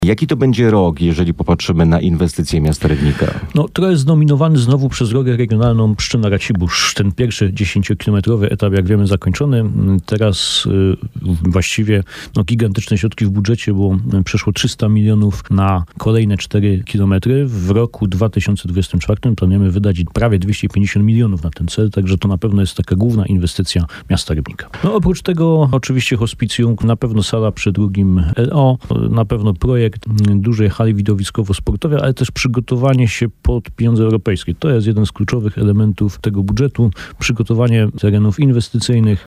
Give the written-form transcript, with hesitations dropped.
Jaki to będzie rok, jeżeli popatrzymy na inwestycje miasta Rybnika? To jest znominowany znowu przez drogę regionalną Pszczyna-Racibórz. Ten pierwszy 10-kilometrowy etap, jak wiemy, zakończony. Teraz właściwie gigantyczne środki w budżecie, bo przeszło 300 milionów na kolejne 4 kilometry. W roku 2024 planujemy wydać prawie 250 milionów na ten cel, także to na pewno jest taka główna inwestycja miasta Rybnika. Oprócz tego oczywiście hospicjum, na pewno sala przy drugim LO, na pewno projekt dużej hali widowiskowo-sportowej, ale też przygotowanie się pod pieniądze europejskie. To jest jeden z kluczowych elementów tego budżetu. Przygotowanie terenów inwestycyjnych,